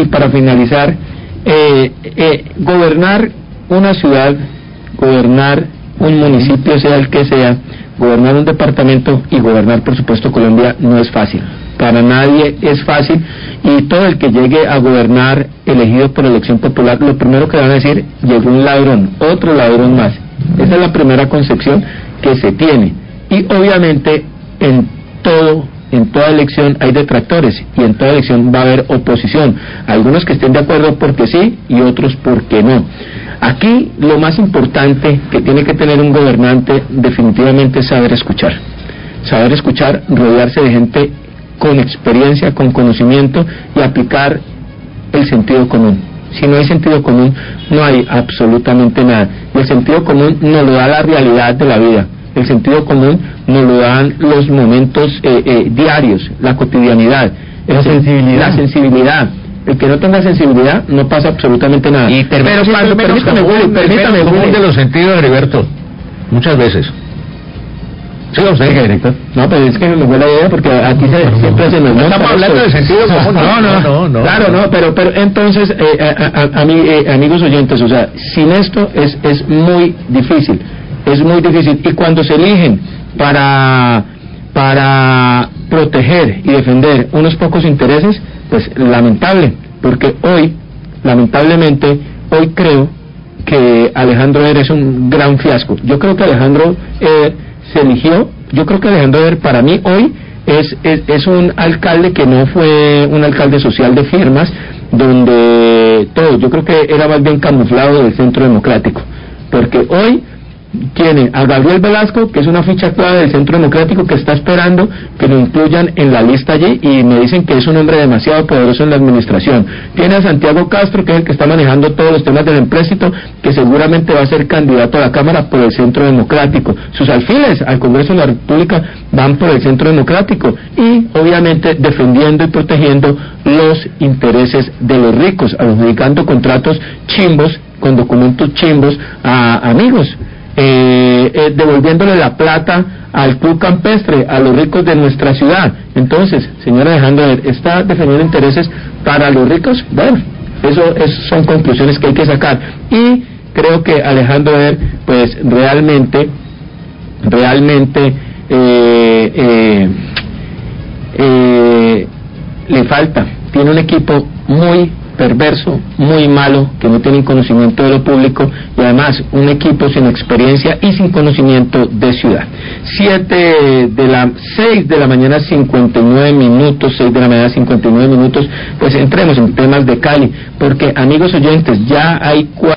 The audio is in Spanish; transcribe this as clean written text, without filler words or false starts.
Y para finalizar, gobernar una ciudad, gobernar un municipio, sea el que sea, gobernar un departamento y gobernar, por supuesto, Colombia no es fácil. Para nadie es fácil, y todo el que llegue a gobernar elegido por elección popular, lo primero que van a decir: llegó un ladrón, otro ladrón más. Esa es la primera concepción que se tiene. Y obviamente en toda elección hay detractores, y en toda elección va a haber oposición, algunos que estén de acuerdo porque sí y otros porque no. Aquí lo más importante que tiene que tener un gobernante definitivamente es saber escuchar, rodearse de gente con experiencia, con conocimiento, y aplicar el sentido común. Si no hay sentido común, no hay absolutamente nada. Y el sentido común nos lo da la realidad de la vida. El sentido común nos lo dan los momentos diarios, la cotidianidad, la sensibilidad. El que no tenga sensibilidad no pasa absolutamente nada. Pero permítame, de los sentidos, Heriberto, muchas veces. Sí, usted, director. No, pero es que me fue la idea, porque aquí siempre se nos monta. Estamos hablando de sentido común. No. Claro, no, pero entonces, amigos oyentes, o sea, sin esto es muy difícil. Es muy difícil. Y cuando se eligen para proteger y defender unos pocos intereses, pues lamentable, porque lamentablemente, hoy creo que Alejandro Eder es un gran fiasco. Yo creo que Alejandro se eligió, yo creo que Alejandro Eder para mí hoy es un alcalde que no fue un alcalde social de firmas, donde todo, yo creo que era más bien camuflado del Centro Democrático, porque hoy tiene a Gabriel Velasco, que es una ficha clave del Centro Democrático, que está esperando que lo incluyan en la lista allí, y me dicen que es un hombre demasiado poderoso en la administración. Tiene a Santiago Castro, que es el que está manejando todos los temas del empréstito, que seguramente va a ser candidato a la Cámara por el Centro Democrático. Sus alfiles al Congreso de la República van por el Centro Democrático, y obviamente defendiendo y protegiendo los intereses de los ricos, adjudicando contratos chimbos, con documentos chimbos a amigos, devolviéndole la plata al club campestre, a los ricos de nuestra ciudad. Entonces, señor Alejandro, ¿está defendiendo intereses para los ricos? Bueno, son conclusiones que hay que sacar, y creo que Alejandro pues realmente le falta, tiene un equipo muy perverso, muy malo, que no tienen conocimiento de lo público, y además un equipo sin experiencia y sin conocimiento de ciudad. 6 de la mañana 59 minutos, pues entremos en temas de Cali, porque, amigos oyentes, ya hay